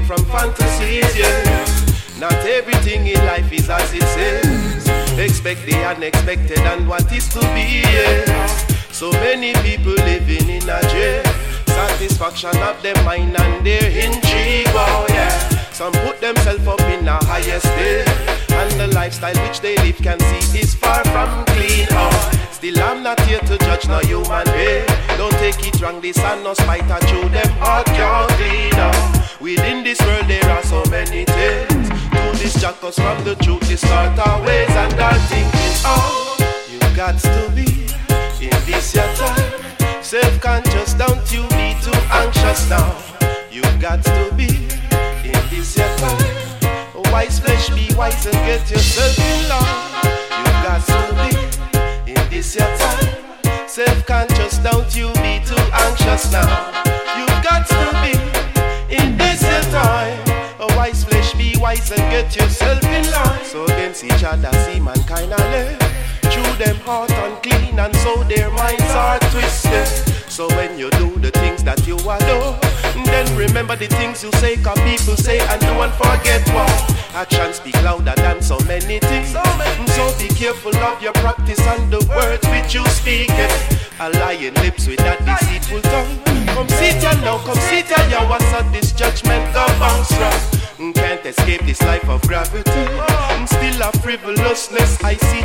from fantasies, yeah. Not everything in life is as it says. Expect the unexpected and what is to be, yeah. So many people living in a jail. Satisfaction of their mind and their intrigue, oh yeah. Some put themselves up in a higher state, and the lifestyle which they live can see is far from clean, oh. Still I'm not here to judge no human being. Don't take it wrong, this and no spite I show them heart can't clean, oh. Within this world there are so many things to distract us from the truth, distort our ways and our thinking, oh. You got to be in this your time self-conscious, don't you be too anxious now. You got to be in this your time. Wise flesh, be wise and get yourself in line. You got to be in this your time. Self-conscious, don't you be too anxious now. You got to be in this your time. Wise flesh, be wise and get yourself in line. So against each other, see mankind and live. Through them heart unclean and so their minds are twisted. So when you do the things that you adore, then remember the things you say, cause people say and do and forget what. Actions speak louder than so many things. So be careful of your practice and the words which you speak. A lying lips with that deceitful tongue. Come sit down now, come sit down, you what's at this judgment go bounce round. Can't escape this life of gravity. Still a frivolousness I see